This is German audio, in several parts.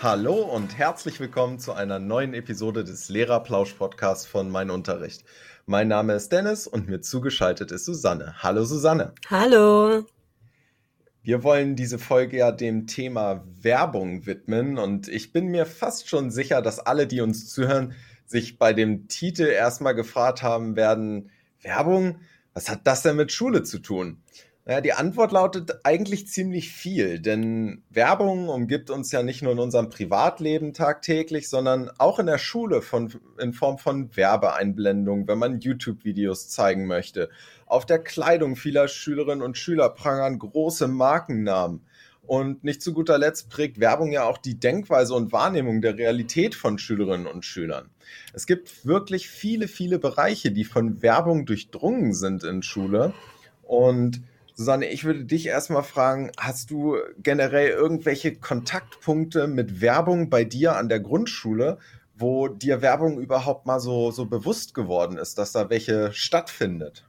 Hallo und herzlich willkommen zu einer neuen Episode des Lehrerplausch-Podcasts von Mein Unterricht. Mein Name ist Dennis und mir zugeschaltet ist Susanne. Hallo Susanne. Hallo. Wir wollen diese Folge ja dem Thema Werbung widmen und ich bin mir fast schon sicher, dass alle, die uns zuhören, sich bei dem Titel erstmal gefragt haben werden, Werbung? Was hat das denn mit Schule zu tun? Naja, die Antwort lautet eigentlich ziemlich viel, denn Werbung umgibt uns ja nicht nur in unserem Privatleben tagtäglich, sondern auch in der Schule in Form von Werbeeinblendungen, wenn man YouTube-Videos zeigen möchte. Auf der Kleidung vieler Schülerinnen und Schüler prangern große Markennamen. Und nicht zu guter Letzt prägt Werbung ja auch die Denkweise und Wahrnehmung der Realität von Schülerinnen und Schülern. Es gibt wirklich viele, viele Bereiche, die von Werbung durchdrungen sind in Schule. Und Susanne, ich würde dich erstmal fragen, hast du generell irgendwelche Kontaktpunkte mit Werbung bei dir an der Grundschule, wo dir Werbung überhaupt mal so bewusst geworden ist, dass da welche stattfindet?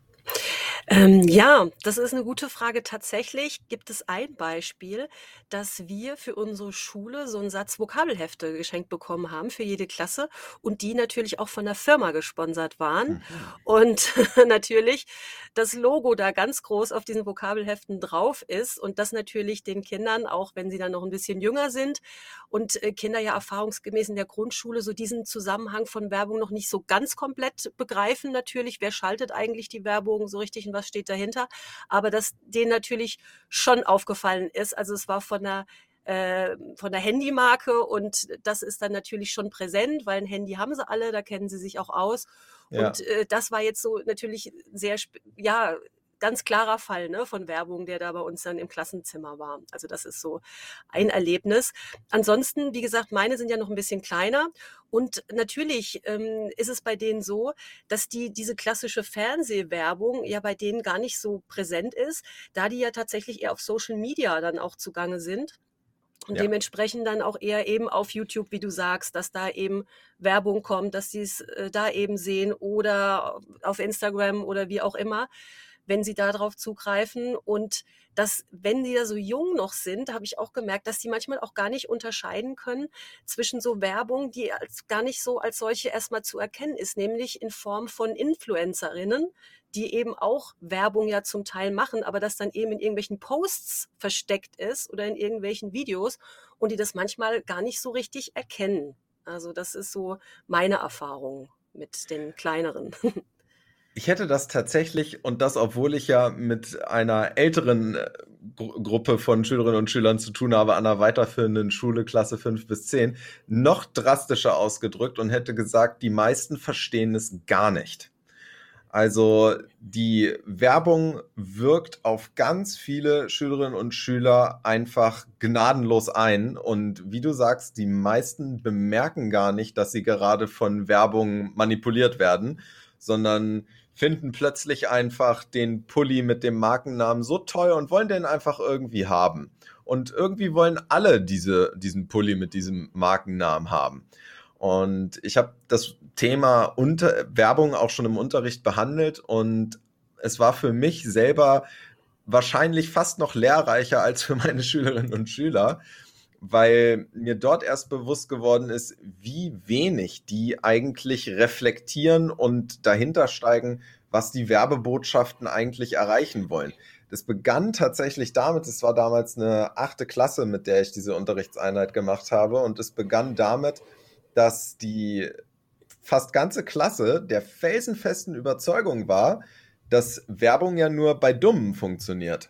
Ja, das ist eine gute Frage. Tatsächlich gibt es ein Beispiel, dass wir für unsere Schule so 'n Satz Vokabelhefte geschenkt bekommen haben für jede Klasse und die natürlich auch von der Firma gesponsert waren Mhm. und natürlich das Logo da ganz groß auf diesen Vokabelheften drauf ist und das natürlich den Kindern, auch wenn sie dann noch ein bisschen jünger sind und, Kinder ja erfahrungsgemäß in der Grundschule so diesen Zusammenhang von Werbung noch nicht so ganz komplett begreifen natürlich. Wer schaltet eigentlich die Werbung so richtig und was steht dahinter? Aber dass denen natürlich schon aufgefallen ist. Also es war von der Handymarke und das ist dann natürlich schon präsent, weil ein Handy haben sie alle, da kennen sie sich auch aus. Und Ja. das war jetzt so natürlich sehr, ja, ganz klarer Fall, ne, von Werbung, der da bei uns dann im Klassenzimmer war. Also das ist so ein Erlebnis. Ansonsten, wie gesagt, meine sind ja noch ein bisschen kleiner und natürlich ist es bei denen so, dass diese klassische Fernsehwerbung ja bei denen gar nicht so präsent ist, da die ja tatsächlich eher auf Social Media dann auch zugange sind. Und Ja. dementsprechend dann auch eher eben auf YouTube, wie du sagst, dass da eben Werbung kommt, dass sie es da eben sehen oder auf Instagram oder wie auch immer, wenn sie da drauf zugreifen. Und dass, wenn die da so jung noch sind, habe ich auch gemerkt, dass die manchmal auch gar nicht unterscheiden können zwischen so Werbung, die gar nicht so als solche erstmal zu erkennen ist, nämlich in Form von Influencerinnen, die eben auch Werbung ja zum Teil machen, aber das dann eben in irgendwelchen Posts versteckt ist oder in irgendwelchen Videos und die das manchmal gar nicht so richtig erkennen. Also das ist so meine Erfahrung mit den kleineren. Ich hätte das tatsächlich, und das, obwohl ich ja mit einer älteren Gruppe von Schülerinnen und Schülern zu tun habe, an einer weiterführenden Schule, Klasse 5 bis 10, noch drastischer ausgedrückt und hätte gesagt, die meisten verstehen es gar nicht. Also die Werbung wirkt auf ganz viele Schülerinnen und Schüler einfach gnadenlos ein. Und wie du sagst, die meisten bemerken gar nicht, dass sie gerade von Werbung manipuliert werden, sondern finden plötzlich einfach den Pulli mit dem Markennamen so toll und wollen den einfach irgendwie haben. Und irgendwie wollen alle diesen Pulli mit diesem Markennamen haben. Und ich habe das Thema Werbung auch schon im Unterricht behandelt und es war für mich selber wahrscheinlich fast noch lehrreicher als für meine Schülerinnen und Schüler, weil mir dort erst bewusst geworden ist, wie wenig die eigentlich reflektieren und dahinter steigen, was die Werbebotschaften eigentlich erreichen wollen. Das begann tatsächlich damit, es war damals eine 8. Klasse, mit der ich diese Unterrichtseinheit gemacht habe, und es begann damit, dass die fast ganze Klasse der felsenfesten Überzeugung war, dass Werbung ja nur bei Dummen funktioniert.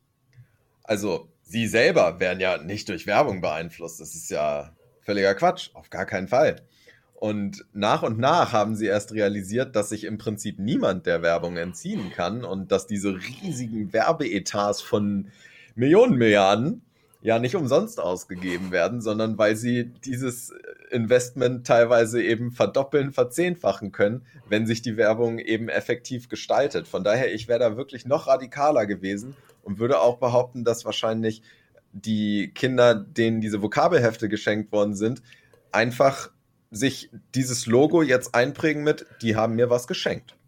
Also, sie selber werden ja nicht durch Werbung beeinflusst. Das ist ja völliger Quatsch, auf gar keinen Fall. Und nach haben sie erst realisiert, dass sich im Prinzip niemand der Werbung entziehen kann und dass diese riesigen Werbeetats von Millionen Milliarden ja nicht umsonst ausgegeben werden, sondern weil sie dieses Investment teilweise eben verdoppeln, verzehnfachen können, wenn sich die Werbung eben effektiv gestaltet. Von daher, ich wäre da wirklich noch radikaler gewesen und würde auch behaupten, dass wahrscheinlich die Kinder, denen diese Vokabelhefte geschenkt worden sind, einfach sich dieses Logo jetzt einprägen mit, die haben mir was geschenkt.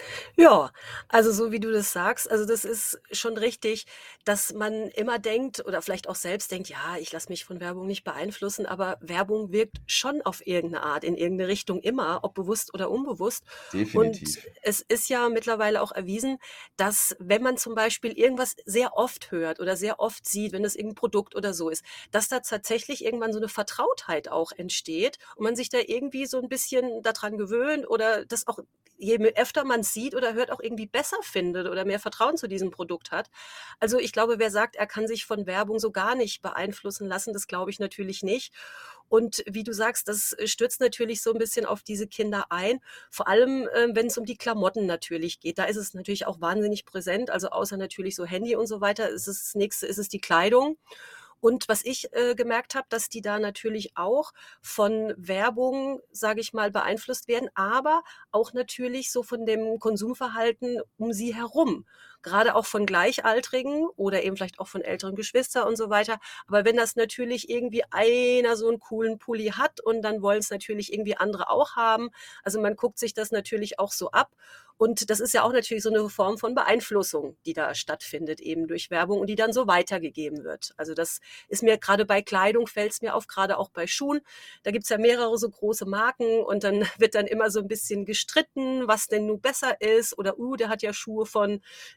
Ja, also so wie du das sagst, also das ist schon richtig, dass man immer denkt oder vielleicht auch selbst denkt, ja, ich lasse mich von Werbung nicht beeinflussen, aber Werbung wirkt schon auf irgendeine Art, in irgendeine Richtung immer, ob bewusst oder unbewusst. Und Definitiv. es ist ja mittlerweile auch erwiesen, dass wenn man zum Beispiel irgendwas sehr oft hört oder sehr oft sieht, wenn es irgendein Produkt oder so ist, dass da tatsächlich irgendwann so eine Vertrautheit auch entsteht und man sich da irgendwie so ein bisschen daran gewöhnt oder das auch je öfter man es sieht oder hört, auch irgendwie besser findet oder mehr Vertrauen zu diesem Produkt hat. Also ich glaube, wer sagt, er kann sich von Werbung so gar nicht beeinflussen lassen, das glaube ich natürlich nicht. Und wie du sagst, das stürzt natürlich so ein bisschen auf diese Kinder ein. Vor allem, wenn es um die Klamotten natürlich geht. Da ist es natürlich auch wahnsinnig präsent. Also außer natürlich so Handy und so weiter, ist es das Nächste, ist es die Kleidung. Und was ich gemerkt habe, dass die da natürlich auch von Werbung, sage ich mal, beeinflusst werden, aber auch natürlich so von dem Konsumverhalten um sie herum. Gerade auch von Gleichaltrigen oder eben vielleicht auch von älteren Geschwistern und so weiter. Aber wenn das natürlich irgendwie einer so einen coolen Pulli hat und dann wollen es natürlich irgendwie andere auch haben. Also man guckt sich das natürlich auch so ab. Und das ist ja auch natürlich so eine Form von Beeinflussung, die da stattfindet, eben durch Werbung und die dann so weitergegeben wird. Also das ist mir gerade bei Kleidung, fällt es mir auf, gerade auch bei Schuhen. Da gibt's ja mehrere so große Marken und dann wird dann immer so ein bisschen gestritten, was denn nun besser ist oder der hat ja Schuhe von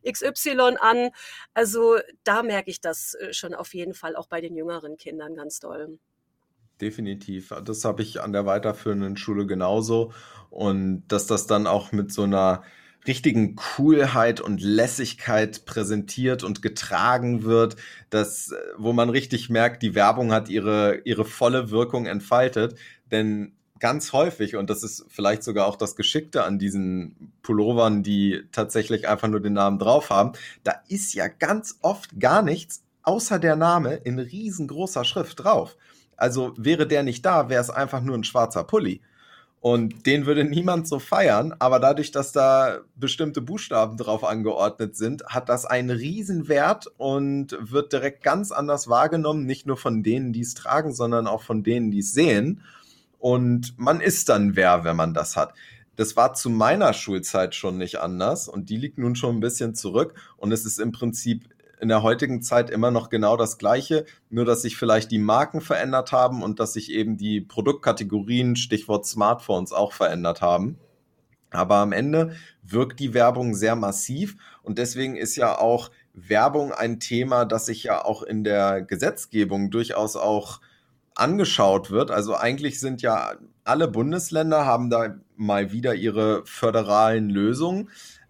XY an. Also da merke ich das schon auf jeden Fall auch bei den jüngeren Kindern ganz doll. Definitiv. Das habe ich an der weiterführenden Schule genauso. Und dass das dann auch mit so einer richtigen Coolheit und Lässigkeit präsentiert und getragen wird, wo man richtig merkt, die Werbung hat ihre volle Wirkung entfaltet. Denn ganz häufig, und das ist vielleicht sogar auch das Geschickte an diesen Pullovern, die tatsächlich einfach nur den Namen drauf haben, da ist ja ganz oft gar nichts außer der Name in riesengroßer Schrift drauf. Also wäre der nicht da, wäre es einfach nur ein schwarzer Pulli. Und den würde niemand so feiern, aber dadurch, dass da bestimmte Buchstaben drauf angeordnet sind, hat das einen Riesenwert und wird direkt ganz anders wahrgenommen, nicht nur von denen, die es tragen, sondern auch von denen, die es sehen. Und man ist dann wer, wenn man das hat. Das war zu meiner Schulzeit schon nicht anders und die liegt nun schon ein bisschen zurück und es ist im Prinzip in der heutigen Zeit immer noch genau das Gleiche, nur dass sich vielleicht die Marken verändert haben und dass sich eben die Produktkategorien, Stichwort Smartphones, auch verändert haben. Aber am Ende wirkt die Werbung sehr massiv und deswegen ist ja auch Werbung ein Thema, das sich ja auch in der Gesetzgebung durchaus auch angeschaut wird. Also eigentlich sind ja alle Bundesländer haben da mal wieder ihre föderalen Lösungen,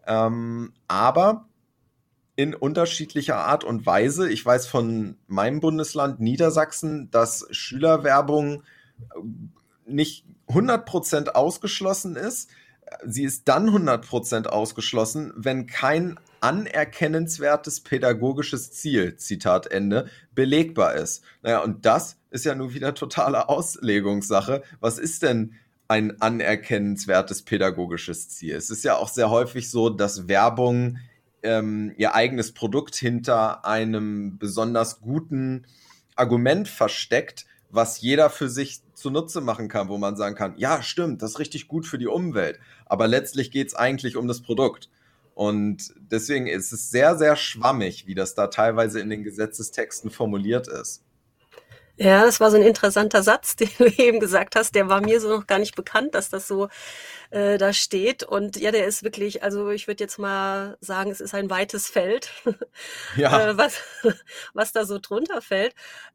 aber in unterschiedlicher Art und Weise. Ich weiß von meinem Bundesland Niedersachsen, dass Schülerwerbung nicht 100% ausgeschlossen ist. Sie ist dann 100% ausgeschlossen, wenn kein anerkennenswertes pädagogisches Ziel, Zitat Ende, belegbar ist. Naja, und das ist ja nun wieder totale Auslegungssache. Was ist denn ein anerkennenswertes pädagogisches Ziel? Es ist ja auch sehr häufig so, dass Werbung ihr eigenes Produkt hinter einem besonders guten Argument versteckt, was jeder für sich zunutze machen kann, wo man sagen kann, ja, stimmt, das ist richtig gut für die Umwelt, aber letztlich geht es eigentlich um das Produkt. Und deswegen ist es sehr, sehr schwammig, wie das da teilweise in den Gesetzestexten formuliert ist. Ja, das war so ein interessanter Satz, den du eben gesagt hast. Der war mir so noch gar nicht bekannt, dass das so da steht. Und ja, der ist wirklich, also ich würde jetzt mal sagen, es ist ein weites Feld, Ja, was, was da so drunter fällt.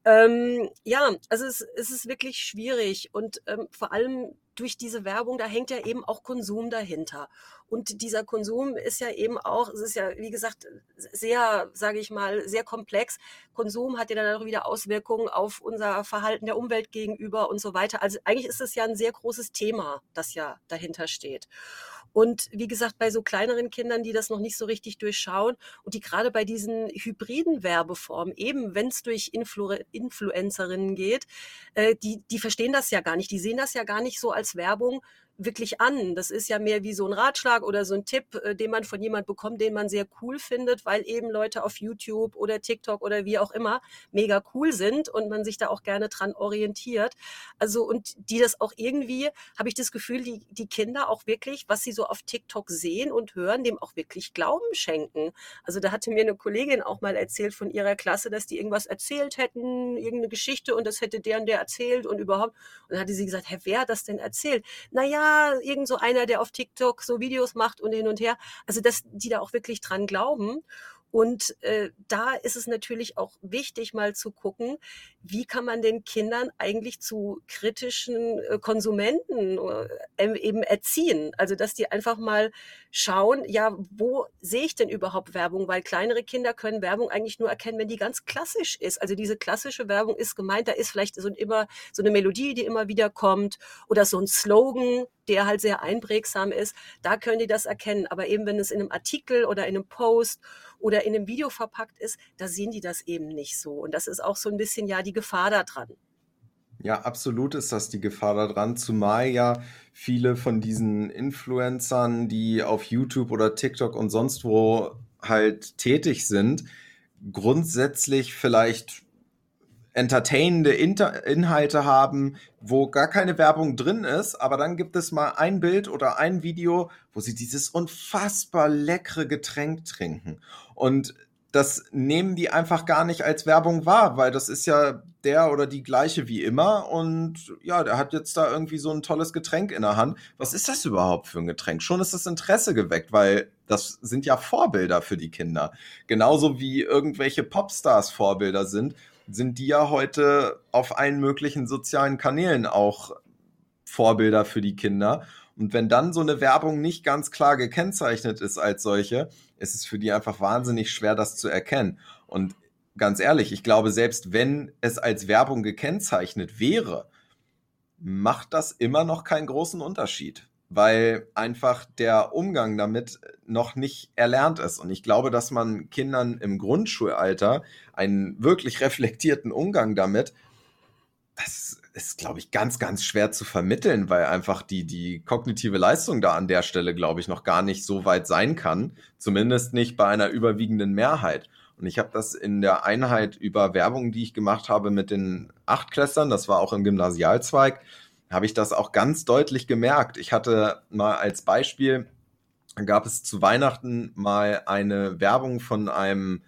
Ja, also es ist wirklich schwierig und vor allem durch diese Werbung, da hängt ja eben auch Konsum dahinter. Und dieser Konsum ist ja eben auch, es ist ja, wie gesagt, sehr, sage ich mal, sehr komplex. Konsum hat ja dann auch wieder Auswirkungen auf unser Verhalten der Umwelt gegenüber und so weiter. Also eigentlich ist es ja ein sehr großes Thema, das ja dahinter steht. Und wie gesagt, bei so kleineren Kindern, die das noch nicht so richtig durchschauen und die gerade bei diesen hybriden Werbeformen, eben wenn es durch Influencerinnen geht, die verstehen das ja gar nicht. Die sehen das ja gar nicht so als Werbung, wirklich an. Das ist ja mehr wie so ein Ratschlag oder so ein Tipp, den man von jemand bekommt, den man sehr cool findet, weil eben Leute auf YouTube oder TikTok oder wie auch immer mega cool sind und man sich da auch gerne dran orientiert. Also und die das auch irgendwie, habe ich das Gefühl, die Kinder auch wirklich, was sie so auf TikTok sehen und hören, dem auch wirklich Glauben schenken. Also da hatte mir eine Kollegin auch mal erzählt von ihrer Klasse, dass die irgendwas erzählt hätten, irgendeine Geschichte und das hätte der und der erzählt und überhaupt. Und dann hatte sie gesagt, hä, wer hat das denn erzählt? Naja, irgend so einer, der auf TikTok so Videos macht und hin und her. Also dass die da auch wirklich dran glauben. Und da ist es natürlich auch wichtig, mal zu gucken, wie kann man den Kindern eigentlich zu kritischen Konsumenten eben erziehen. Also dass die einfach mal schauen, ja, wo sehe ich denn überhaupt Werbung? Weil kleinere Kinder können Werbung eigentlich nur erkennen, wenn die ganz klassisch ist. Also diese klassische Werbung ist gemeint, da ist vielleicht immer so eine Melodie, die immer wieder kommt oder so ein Slogan, der halt sehr einprägsam ist. Da können die das erkennen. Aber eben, wenn es in einem Artikel oder in einem Post oder in einem Video verpackt ist, da sehen die das eben nicht so. Und das ist auch so ein bisschen ja die Gefahr da dran. Ja, absolut ist das die Gefahr daran, zumal ja viele von diesen Influencern, die auf YouTube oder TikTok und sonst wo halt tätig sind, grundsätzlich vielleicht entertainende Inhalte haben, wo gar keine Werbung drin ist, aber dann gibt es mal ein Bild oder ein Video, wo sie dieses unfassbar leckere Getränk trinken. Und das nehmen die einfach gar nicht als Werbung wahr, weil das ist ja der oder die gleiche wie immer und ja, der hat jetzt da irgendwie so ein tolles Getränk in der Hand. Was ist das überhaupt für ein Getränk? Schon ist das Interesse geweckt, weil das sind ja Vorbilder für die Kinder. Genauso wie irgendwelche Popstars Vorbilder sind die ja heute auf allen möglichen sozialen Kanälen auch Vorbilder für die Kinder. Und wenn dann so eine Werbung nicht ganz klar gekennzeichnet ist als solche, ist es für die einfach wahnsinnig schwer, das zu erkennen. Und ganz ehrlich, ich glaube, selbst wenn es als Werbung gekennzeichnet wäre, macht das immer noch keinen großen Unterschied, weil einfach der Umgang damit noch nicht erlernt ist. Und ich glaube, dass man Kindern im Grundschulalter einen wirklich reflektierten Umgang damit, das ist, glaube ich, ganz, ganz schwer zu vermitteln, weil einfach die kognitive Leistung da an der Stelle, glaube ich, noch gar nicht so weit sein kann. Zumindest nicht bei einer überwiegenden Mehrheit. Und ich habe das in der Einheit über Werbung, die ich gemacht habe mit den Achtklässlern, das war auch im Gymnasialzweig, habe ich das auch ganz deutlich gemerkt. Ich hatte mal als Beispiel, gab es zu Weihnachten mal eine Werbung von einem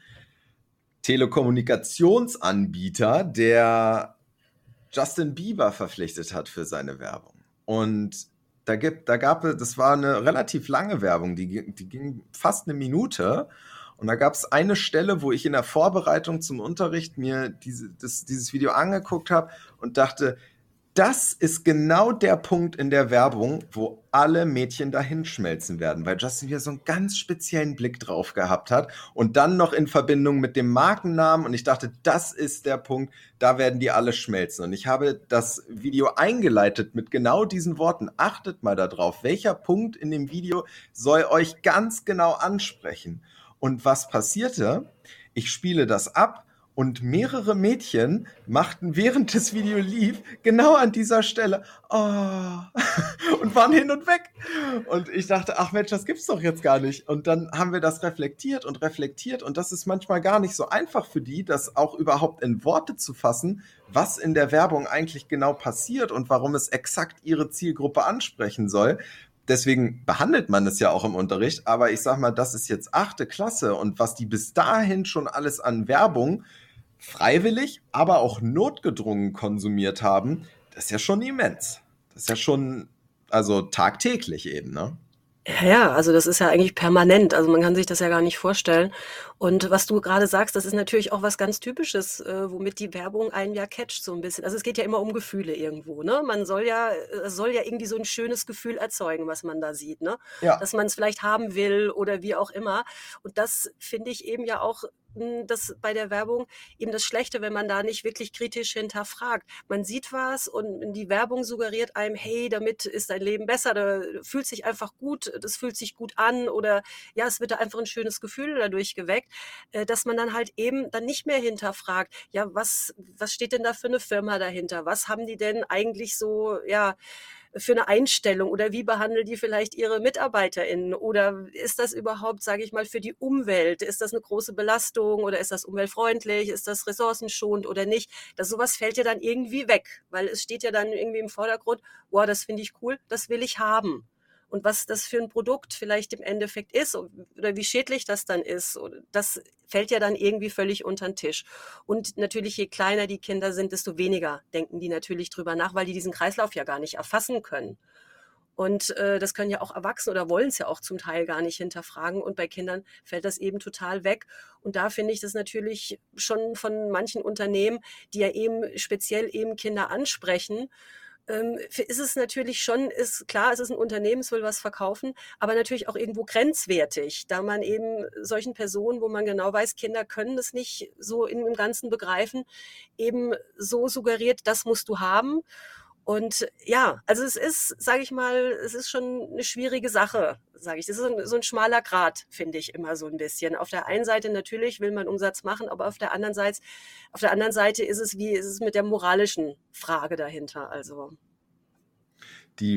Telekommunikationsanbieter, der Justin Bieber verpflichtet hat für seine Werbung. Und das war eine relativ lange Werbung, die ging fast eine Minute. Und da gab es eine Stelle, wo ich in der Vorbereitung zum Unterricht mir dieses Video angeguckt habe und dachte, das ist genau der Punkt in der Werbung, wo alle Mädchen dahin schmelzen werden, weil Justin hier so einen ganz speziellen Blick drauf gehabt hat und dann noch in Verbindung mit dem Markennamen und ich dachte, das ist der Punkt, da werden die alle schmelzen. Und ich habe das Video eingeleitet mit genau diesen Worten. Achtet mal darauf, welcher Punkt in dem Video soll euch ganz genau ansprechen. Und was passierte? Ich spiele das ab. Und mehrere Mädchen machten, während das Video lief, genau an dieser Stelle und waren hin und weg. Und ich dachte, ach Mensch, das gibt's doch jetzt gar nicht. Und dann haben wir das reflektiert und das ist manchmal gar nicht so einfach für die, das auch überhaupt in Worte zu fassen, was in der Werbung eigentlich genau passiert und warum es exakt ihre Zielgruppe ansprechen soll. Deswegen behandelt man es ja auch im Unterricht, aber ich sag mal, das ist jetzt 8. Klasse und was die bis dahin schon alles an Werbung freiwillig, aber auch notgedrungen konsumiert haben, das ist ja schon immens. Das ist ja schon, also tagtäglich eben, ne? Ja, also das ist ja eigentlich permanent. Also man kann sich das ja gar nicht vorstellen. Und was du gerade sagst, das ist natürlich auch was ganz Typisches, womit die Werbung einen ja catcht so ein bisschen. Also es geht ja immer um Gefühle irgendwo, ne? Man soll ja irgendwie so ein schönes Gefühl erzeugen, was man da sieht, ne? Ja, Dass man es vielleicht haben will oder wie auch immer. Und das finde ich eben ja auch das bei der Werbung eben das Schlechte, wenn man da nicht wirklich kritisch hinterfragt. Man sieht was und die Werbung suggeriert einem, hey, damit ist dein Leben besser, da fühlt sich einfach gut, das fühlt sich gut an oder ja, es wird da einfach ein schönes Gefühl dadurch geweckt, dass man dann halt eben dann nicht mehr hinterfragt, ja, was steht denn da für eine Firma dahinter? Was haben die denn eigentlich so, ja, für eine Einstellung oder wie behandeln die vielleicht ihre MitarbeiterInnen oder ist das überhaupt, sage ich mal, für die Umwelt? Ist das eine große Belastung oder ist das umweltfreundlich? Ist das ressourcenschonend oder nicht? Sowas fällt ja dann irgendwie weg, weil es steht ja dann irgendwie im Vordergrund, wow, das finde ich cool, das will ich haben. Und was das für ein Produkt vielleicht im Endeffekt ist oder wie schädlich das dann ist, das fällt ja dann irgendwie völlig unter den Tisch. Und natürlich, je kleiner die Kinder sind, desto weniger denken die natürlich drüber nach, weil die diesen Kreislauf ja gar nicht erfassen können. Und das können ja auch Erwachsene oder wollen es ja auch zum Teil gar nicht hinterfragen. Und bei Kindern fällt das eben total weg. Und da finde ich das natürlich schon von manchen Unternehmen, die ja eben speziell eben Kinder ansprechen, ist es natürlich schon, ist klar, es ist ein Unternehmen, es will was verkaufen, aber natürlich auch irgendwo grenzwertig, da man eben solchen Personen, wo man genau weiß, Kinder können das nicht so im Ganzen begreifen, eben so suggeriert, das musst du haben. Und ja, also es ist, sage ich mal, es ist schon eine schwierige Sache, sage ich. Das ist so ein schmaler Grat, finde ich immer so ein bisschen. Auf der einen Seite natürlich will man Umsatz machen, aber auf der anderen Seite ist es mit der moralischen Frage dahinter. Also Die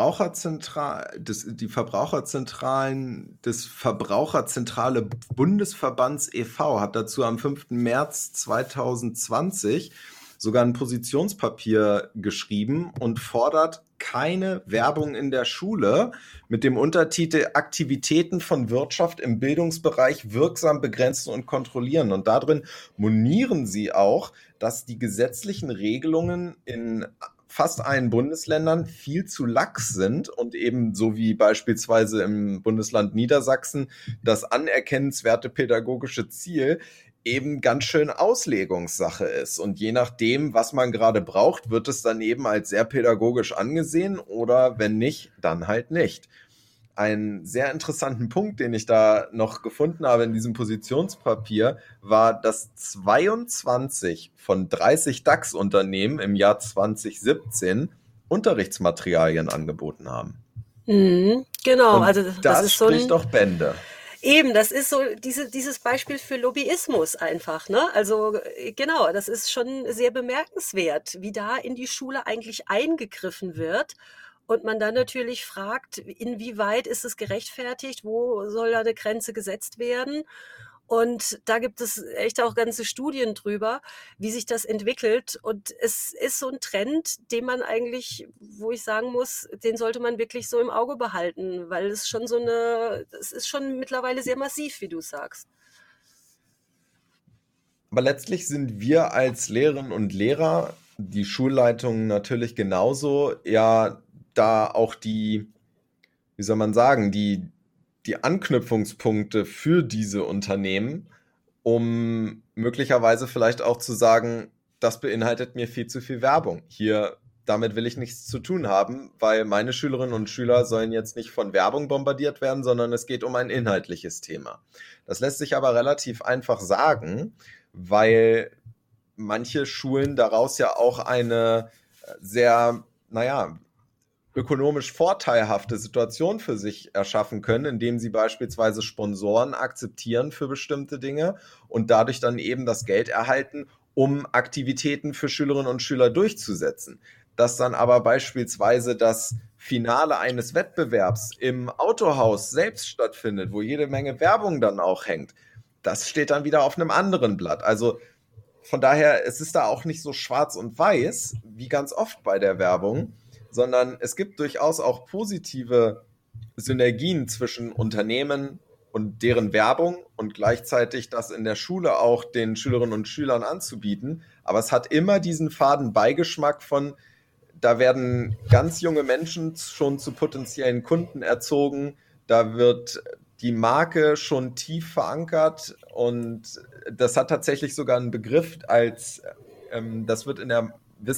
Verbraucherzentralen des Verbraucherzentrale Bundesverbands e.V. hat dazu am 5. März 2020 sogar ein Positionspapier geschrieben und fordert keine Werbung in der Schule mit dem Untertitel Aktivitäten von Wirtschaft im Bildungsbereich wirksam begrenzen und kontrollieren. Und darin monieren sie auch, dass die gesetzlichen Regelungen in fast allen Bundesländern viel zu lax sind und eben so wie beispielsweise im Bundesland Niedersachsen das anerkennenswerte pädagogische Ziel eben ganz schön Auslegungssache ist. Und je nachdem, was man gerade braucht, wird es dann eben als sehr pädagogisch angesehen oder wenn nicht, dann halt nicht. Einen sehr interessanten Punkt, den ich da noch gefunden habe in diesem Positionspapier, war, dass 22 von 30 DAX-Unternehmen im Jahr 2017 Unterrichtsmaterialien angeboten haben. Genau, Und also das ist so spricht doch Bände. Eben, das ist so dieses Beispiel für Lobbyismus einfach, ne? Also genau, das ist schon sehr bemerkenswert, wie da in die Schule eigentlich eingegriffen wird. Und man dann natürlich fragt, inwieweit ist es gerechtfertigt, wo soll da eine Grenze gesetzt werden? Und da gibt es echt auch ganze Studien drüber, wie sich das entwickelt. Und es ist so ein Trend, den man eigentlich, wo ich sagen muss, den sollte man wirklich so im Auge behalten, weil es ist schon mittlerweile sehr massiv, wie du sagst. Aber letztlich sind wir als Lehrerinnen und Lehrer, die Schulleitungen natürlich genauso, ja, da auch wie soll man sagen, die Anknüpfungspunkte für diese Unternehmen, um möglicherweise vielleicht auch zu sagen, das beinhaltet mir viel zu viel Werbung. Damit will ich nichts zu tun haben, weil meine Schülerinnen und Schüler sollen jetzt nicht von Werbung bombardiert werden, sondern es geht um ein inhaltliches Thema. Das lässt sich aber relativ einfach sagen, weil manche Schulen daraus ja auch eine sehr, ökonomisch vorteilhafte Situation für sich erschaffen können, indem sie beispielsweise Sponsoren akzeptieren für bestimmte Dinge und dadurch dann eben das Geld erhalten, um Aktivitäten für Schülerinnen und Schüler durchzusetzen. Dass dann aber beispielsweise das Finale eines Wettbewerbs im Autohaus selbst stattfindet, wo jede Menge Werbung dann auch hängt, das steht dann wieder auf einem anderen Blatt. Also von daher, es ist da auch nicht so schwarz und weiß, wie ganz oft bei der Werbung, sondern es gibt durchaus auch positive Synergien zwischen Unternehmen und deren Werbung und gleichzeitig das in der Schule auch den Schülerinnen und Schülern anzubieten. Aber es hat immer diesen faden Beigeschmack von, da werden ganz junge Menschen schon zu potenziellen Kunden erzogen, da wird die Marke schon tief verankert und das hat tatsächlich sogar einen Begriff das wird in der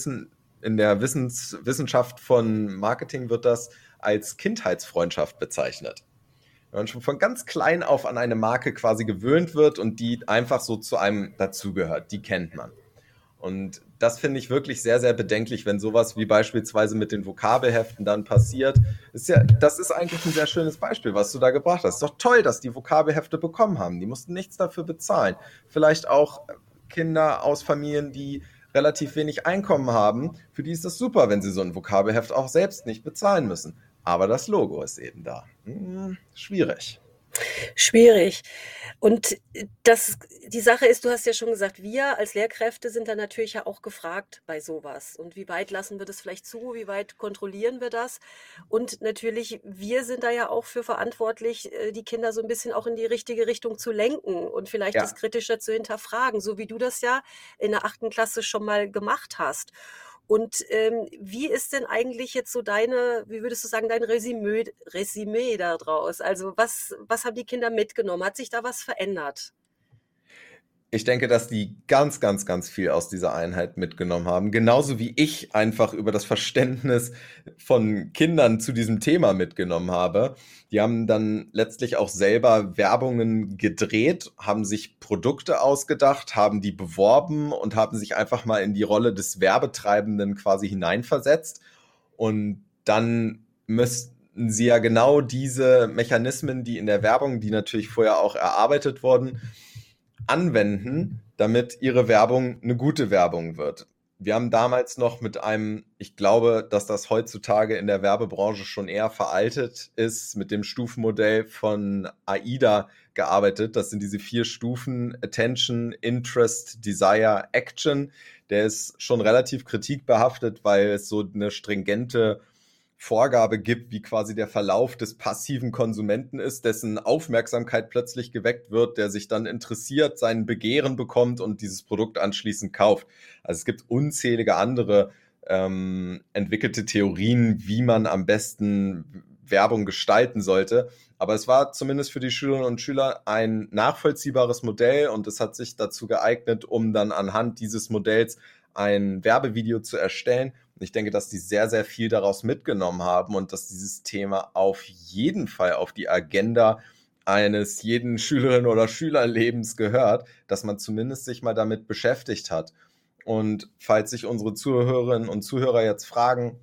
Wissenschaft von Marketing wird das als Kindheitsfreundschaft bezeichnet. Wenn man schon von ganz klein auf an eine Marke quasi gewöhnt wird und die einfach so zu einem dazugehört, die kennt man. Und das finde ich wirklich sehr, sehr bedenklich, wenn sowas wie beispielsweise mit den Vokabelheften dann passiert. Das ist eigentlich ein sehr schönes Beispiel, was du da gebracht hast. Ist doch toll, dass die Vokabelhefte bekommen haben. Die mussten nichts dafür bezahlen. Vielleicht auch Kinder aus Familien, die relativ wenig Einkommen haben, für die ist das super, wenn sie so ein Vokabelheft auch selbst nicht bezahlen müssen. Aber das Logo ist eben da. Schwierig. Schwierig. Und die Sache ist, du hast ja schon gesagt, wir als Lehrkräfte sind dann natürlich ja auch gefragt bei sowas. Und wie weit lassen wir das vielleicht zu? Wie weit kontrollieren wir das? Und natürlich, wir sind da ja auch für verantwortlich, die Kinder so ein bisschen auch in die richtige Richtung zu lenken und vielleicht das Ja. kritischer zu hinterfragen, so wie du das ja in der 8. Klasse schon mal gemacht hast. Und wie ist denn eigentlich jetzt so wie würdest du sagen, dein Resümee da draus? Also was haben die Kinder mitgenommen? Hat sich da was verändert? Ich denke, dass die ganz, ganz, ganz viel aus dieser Einheit mitgenommen haben. Genauso wie ich einfach über das Verständnis von Kindern zu diesem Thema mitgenommen habe. Die haben dann letztlich auch selber Werbungen gedreht, haben sich Produkte ausgedacht, haben die beworben und haben sich einfach mal in die Rolle des Werbetreibenden quasi hineinversetzt. Und dann müssten sie ja genau diese Mechanismen, die in der Werbung, die natürlich vorher auch erarbeitet wurden, anwenden, damit ihre Werbung eine gute Werbung wird. Wir haben damals noch mit ich glaube, dass das heutzutage in der Werbebranche schon eher veraltet ist, mit dem Stufenmodell von AIDA gearbeitet. Das sind diese 4 Stufen: Attention, Interest, Desire, Action. Der ist schon relativ kritikbehaftet, weil es so eine stringente Vorgabe gibt, wie quasi der Verlauf des passiven Konsumenten ist, dessen Aufmerksamkeit plötzlich geweckt wird, der sich dann interessiert, sein Begehren bekommt und dieses Produkt anschließend kauft. Also es gibt unzählige andere entwickelte Theorien, wie man am besten Werbung gestalten sollte. Aber es war zumindest für die Schülerinnen und Schüler ein nachvollziehbares Modell und es hat sich dazu geeignet, um dann anhand dieses Modells ein Werbevideo zu erstellen. Und ich denke, dass die sehr, sehr viel daraus mitgenommen haben und dass dieses Thema auf jeden Fall auf die Agenda eines jeden Schülerinnen oder Schülerlebens gehört, dass man zumindest sich mal damit beschäftigt hat. Und falls sich unsere Zuhörerinnen und Zuhörer jetzt fragen,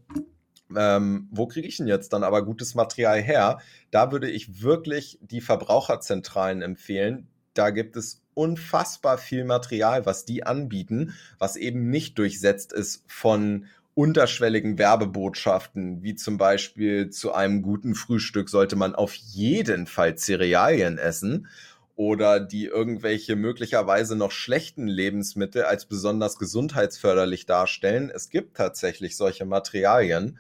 wo kriege ich denn jetzt dann aber gutes Material her? Da würde ich wirklich die Verbraucherzentralen empfehlen. Da gibt es unfassbar viel Material, was die anbieten, was eben nicht durchsetzt ist von unterschwelligen Werbebotschaften, wie zum Beispiel: zu einem guten Frühstück sollte man auf jeden Fall Cerealien essen, oder die irgendwelche möglicherweise noch schlechten Lebensmittel als besonders gesundheitsförderlich darstellen. Es gibt tatsächlich solche Materialien.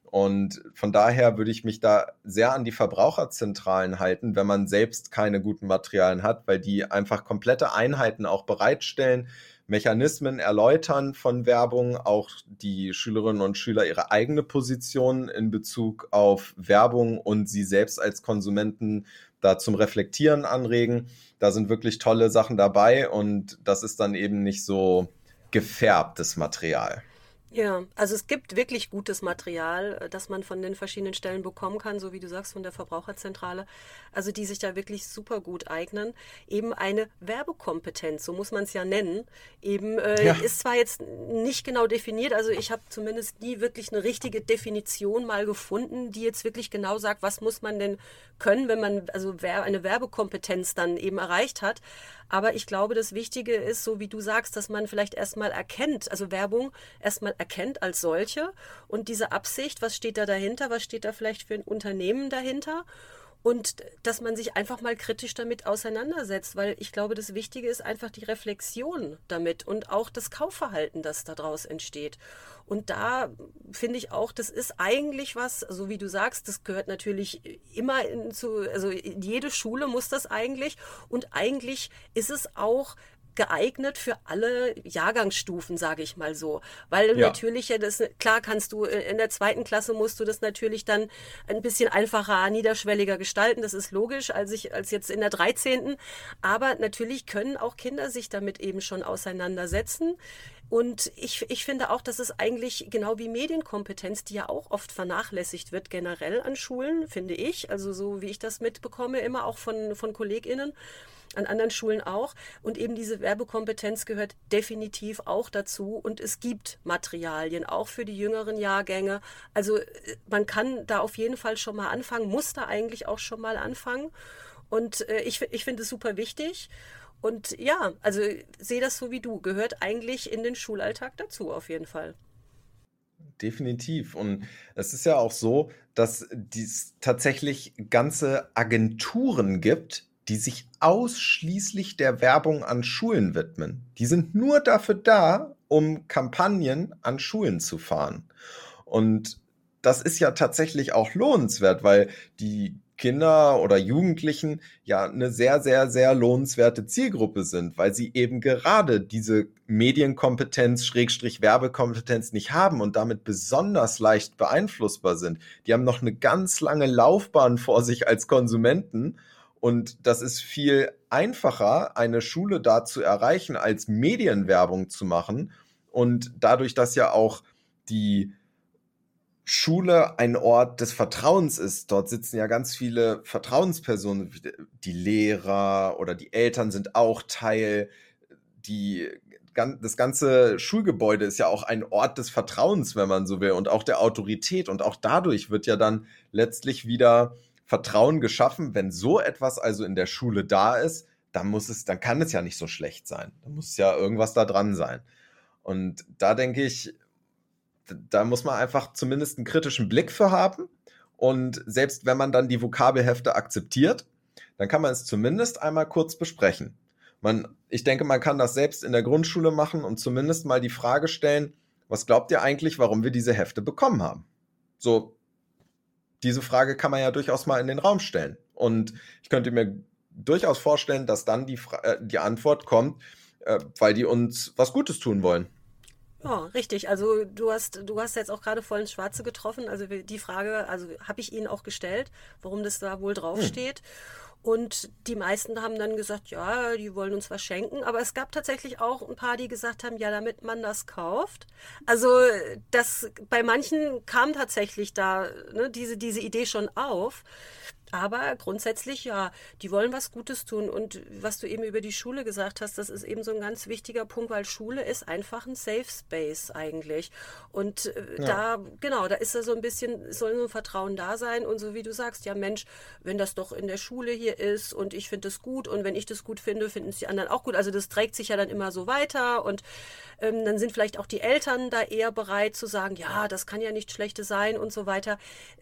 Und von daher würde ich mich da sehr an die Verbraucherzentralen halten, wenn man selbst keine guten Materialien hat, weil die einfach komplette Einheiten auch bereitstellen, Mechanismen erläutern von Werbung, auch die Schülerinnen und Schüler ihre eigene Position in Bezug auf Werbung und sie selbst als Konsumenten da zum Reflektieren anregen. Da sind wirklich tolle Sachen dabei und das ist dann eben nicht so gefärbtes Material. Ja, also es gibt wirklich gutes Material, das man von den verschiedenen Stellen bekommen kann, so wie du sagst, von der Verbraucherzentrale, also die sich da wirklich super gut eignen. Eben eine Werbekompetenz, so muss man es ja nennen, eben Ja, ist zwar jetzt nicht genau definiert, also ich habe zumindest nie wirklich eine richtige Definition mal gefunden, die jetzt wirklich genau sagt, was muss man denn können, wenn man also eine Werbekompetenz dann eben erreicht hat. Aber ich glaube, das Wichtige ist, so wie du sagst, dass man vielleicht erstmal erkennt, also Werbung erstmal erkennt als solche und diese Absicht, was steht da dahinter, was steht da vielleicht für ein Unternehmen dahinter und dass man sich einfach mal kritisch damit auseinandersetzt, weil ich glaube, das Wichtige ist einfach die Reflexion damit und auch das Kaufverhalten, das daraus entsteht. Und da finde ich auch, das ist eigentlich was, so wie du sagst, das gehört natürlich immer also in jede Schule muss das eigentlich und eigentlich ist es auch geeignet für alle Jahrgangsstufen, sage ich mal so. Weil ja. natürlich, ja, klar kannst du, in der 2. Klasse musst du das natürlich dann ein bisschen einfacher, niederschwelliger gestalten, das ist logisch, als jetzt in der 13. Aber natürlich können auch Kinder sich damit eben schon auseinandersetzen. Und ich finde auch, dass es eigentlich genau wie Medienkompetenz, die ja auch oft vernachlässigt wird, generell an Schulen, finde ich, also so wie ich das mitbekomme, immer auch von KollegInnen, an anderen Schulen auch. Und eben diese Werbekompetenz gehört definitiv auch dazu. Und es gibt Materialien, auch für die jüngeren Jahrgänge. Also man kann da auf jeden Fall schon mal anfangen, muss da eigentlich auch schon mal anfangen. Und ich finde es super wichtig. Und ja, also sehe das so wie du, gehört eigentlich in den Schulalltag dazu, auf jeden Fall. Definitiv. Und es ist ja auch so, dass es tatsächlich ganze Agenturen gibt, die sich ausschließlich der Werbung an Schulen widmen. Die sind nur dafür da, um Kampagnen an Schulen zu fahren. Und das ist ja tatsächlich auch lohnenswert, weil die Kinder oder Jugendlichen ja eine sehr, sehr, sehr lohnenswerte Zielgruppe sind, weil sie eben gerade diese Medienkompetenz, Schrägstrich Werbekompetenz nicht haben und damit besonders leicht beeinflussbar sind. Die haben noch eine ganz lange Laufbahn vor sich als Konsumenten und das ist viel einfacher, eine Schule da zu erreichen, als Medienwerbung zu machen. Und dadurch, dass ja auch die Schule ein Ort des Vertrauens ist. Dort sitzen ja ganz viele Vertrauenspersonen. Die Lehrer oder die Eltern sind auch Teil. Die, das ganze Schulgebäude ist ja auch ein Ort des Vertrauens, wenn man so will, und auch der Autorität. Und auch dadurch wird ja dann letztlich wieder Vertrauen geschaffen. Wenn so etwas also in der Schule da ist, dann kann es ja nicht so schlecht sein. Da muss ja irgendwas da dran sein. Und da denke ich, da muss man einfach zumindest einen kritischen Blick für haben. Und selbst wenn man dann die Vokabelhefte akzeptiert, dann kann man es zumindest einmal kurz besprechen. Ich denke, man kann das selbst in der Grundschule machen und zumindest mal die Frage stellen, was glaubt ihr eigentlich, warum wir diese Hefte bekommen haben? So, diese Frage kann man ja durchaus mal in den Raum stellen. Und ich könnte mir durchaus vorstellen, dass dann die Antwort kommt, weil die uns was Gutes tun wollen. Ja, richtig. Also du hast jetzt auch gerade voll ins Schwarze getroffen. Also die Frage, also habe ich Ihnen auch gestellt, warum das da wohl Hm. draufsteht. Und die meisten haben dann gesagt, ja, die wollen uns was schenken. Aber es gab tatsächlich auch ein paar, die gesagt haben, ja, damit man das kauft. Also das bei manchen kam tatsächlich da, ne, diese Idee schon auf. Aber grundsätzlich ja, die wollen was Gutes tun. Und was du eben über die Schule gesagt hast, das ist eben so ein ganz wichtiger Punkt, weil Schule ist einfach ein Safe Space eigentlich. Und Ja. genau, da ist da so ein bisschen, soll so ein Vertrauen da sein. Und so wie du sagst, ja Mensch, wenn das doch in der Schule hier ist und ich finde das gut und wenn ich das gut finde, finden es die anderen auch gut. Also das trägt sich ja dann immer so weiter und dann sind vielleicht auch die Eltern da eher bereit zu sagen, ja, das kann ja nichts Schlechtes sein und so weiter.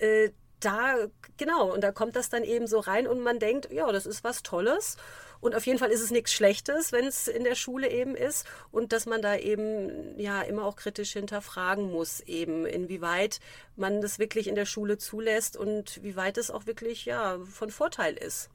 Da, genau, und da kommt das dann eben so rein und man denkt, ja, das ist was Tolles. Und auf jeden Fall ist es nichts Schlechtes, wenn es in der Schule eben ist. Und dass man da eben ja immer auch kritisch hinterfragen muss, eben inwieweit man das wirklich in der Schule zulässt und wie weit es auch wirklich ja von Vorteil ist.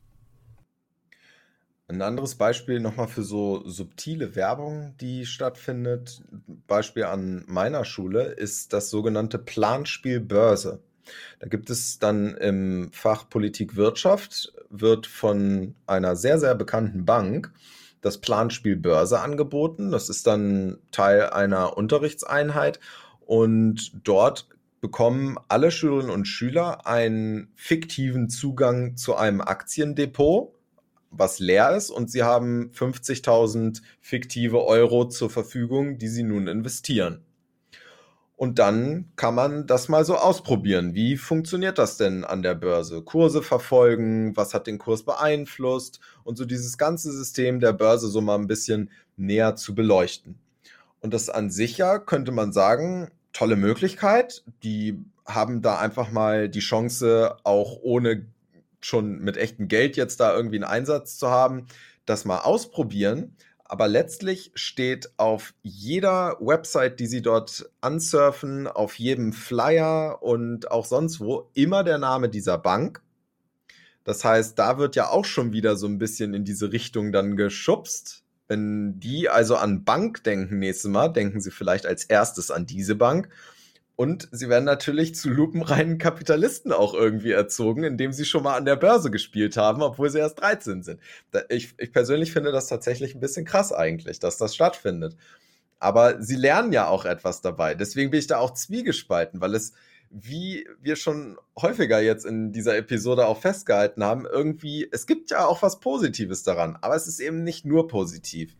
Ein anderes Beispiel nochmal für so subtile Werbung, die stattfindet, Beispiel an meiner Schule, ist das sogenannte Planspiel Börse. Da gibt es dann im Fach Politik Wirtschaft, wird von einer sehr, sehr bekannten Bank das Planspiel Börse angeboten. Das ist dann Teil einer Unterrichtseinheit und dort bekommen alle Schülerinnen und Schüler einen fiktiven Zugang zu einem Aktiendepot, was leer ist, und sie haben 50.000 fiktive Euro zur Verfügung, die sie nun investieren. Und dann kann man das mal so ausprobieren. Wie funktioniert das denn an der Börse? Kurse verfolgen, was hat den Kurs beeinflusst und so dieses ganze System der Börse so mal ein bisschen näher zu beleuchten. Und das an sich ja, könnte man sagen, tolle Möglichkeit. Die haben da einfach mal die Chance, auch ohne schon mit echtem Geld jetzt da irgendwie einen Einsatz zu haben, das mal ausprobieren. Aber letztlich steht auf jeder Website, die Sie dort ansurfen, auf jedem Flyer und auch sonst wo immer der Name dieser Bank. Das heißt, da wird ja auch schon wieder so ein bisschen in diese Richtung dann geschubst. Wenn die also an Bank denken nächstes Mal, denken sie vielleicht als erstes an diese Bank. Und sie werden natürlich zu lupenreinen Kapitalisten auch irgendwie erzogen, indem sie schon mal an der Börse gespielt haben, obwohl sie erst 13 sind. Ich persönlich finde das tatsächlich ein bisschen krass eigentlich, dass das stattfindet. Aber sie lernen ja auch etwas dabei. Deswegen bin ich da auch zwiegespalten, weil es, wie wir schon häufiger jetzt in dieser Episode auch festgehalten haben, irgendwie, es gibt ja auch was Positives daran, aber es ist eben nicht nur positiv.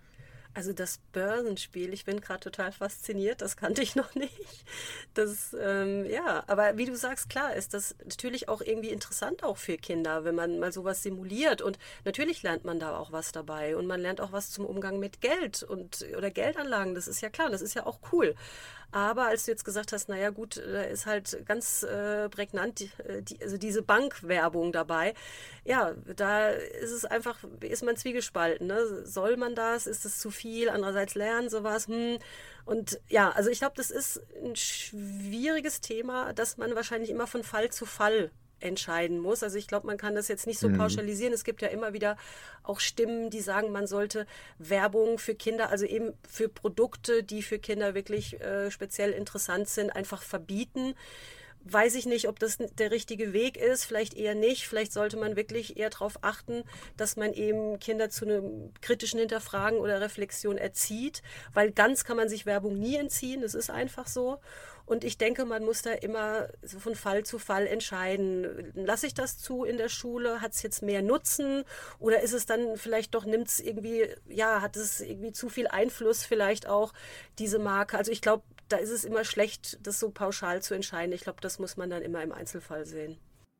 Also das Börsenspiel, ich bin gerade total fasziniert, das kannte ich noch nicht. Das, ja, aber wie du sagst, klar ist das natürlich auch irgendwie interessant auch für Kinder, wenn man mal sowas simuliert. Und natürlich lernt man da auch was dabei und man lernt auch was zum Umgang mit Geld und oder Geldanlagen, das ist ja klar, das ist ja auch cool. Aber als du jetzt gesagt hast, naja gut, da ist halt ganz prägnant also diese Bankwerbung dabei. Ja, da ist es einfach, ist man zwiegespalten. Ne? Soll man das? Ist es zu viel? Andererseits lernen sowas. Und ja, also ich glaube, das ist ein schwieriges Thema, das man wahrscheinlich immer von Fall zu Fall entscheiden muss. Also ich glaube, man kann das jetzt nicht so Mhm. pauschalisieren. Es gibt ja immer wieder auch Stimmen, die sagen, man sollte Werbung für Kinder, also eben für Produkte, die für Kinder wirklich speziell interessant sind, einfach verbieten. Weiß ich nicht, ob das der richtige Weg ist, vielleicht eher nicht. Vielleicht sollte man wirklich eher darauf achten, dass man eben Kinder zu einem kritischen Hinterfragen oder Reflexion erzieht, weil ganz kann man sich Werbung nie entziehen, das ist einfach so. Und ich denke, man muss da immer so von Fall zu Fall entscheiden. Lasse ich das zu in der Schule? Hat es jetzt mehr Nutzen? Oder ist es dann vielleicht doch, nimmt es irgendwie, ja, hat es irgendwie zu viel Einfluss vielleicht auch, diese Marke? Also ich glaube, da ist es immer schlecht, das so pauschal zu entscheiden. Ich glaube, das muss man dann immer im Einzelfall sehen.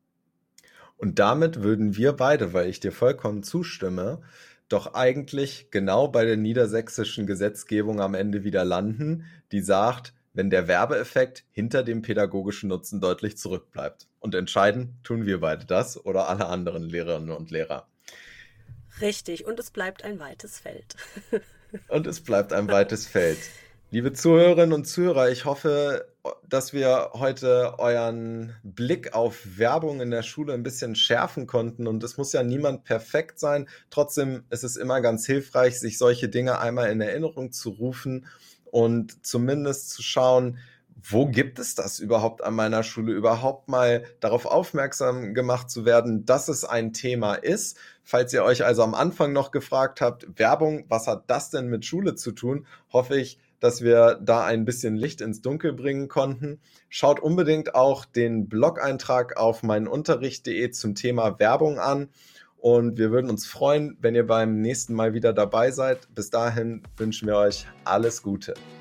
Und damit würden wir beide, weil ich dir vollkommen zustimme, doch eigentlich genau bei der niedersächsischen Gesetzgebung am Ende wieder landen, die sagt, wenn der Werbeeffekt hinter dem pädagogischen Nutzen deutlich zurückbleibt. Und entscheiden tun wir beide das oder alle anderen Lehrerinnen und Lehrer. Richtig, und es bleibt ein weites Feld. Und es bleibt ein weites Feld. Liebe Zuhörerinnen und Zuhörer, ich hoffe, dass wir heute euren Blick auf Werbung in der Schule ein bisschen schärfen konnten. Und es muss ja niemand perfekt sein. Trotzdem ist es immer ganz hilfreich, sich solche Dinge einmal in Erinnerung zu rufen und zumindest zu schauen, wo gibt es das überhaupt an meiner Schule, überhaupt mal darauf aufmerksam gemacht zu werden, dass es ein Thema ist. Falls ihr euch also am Anfang noch gefragt habt, Werbung, was hat das denn mit Schule zu tun, hoffe ich, dass wir da ein bisschen Licht ins Dunkel bringen konnten. Schaut unbedingt auch den Blog-Eintrag auf meinunterricht.de zum Thema Werbung an. Und wir würden uns freuen, wenn ihr beim nächsten Mal wieder dabei seid. Bis dahin wünschen wir euch alles Gute.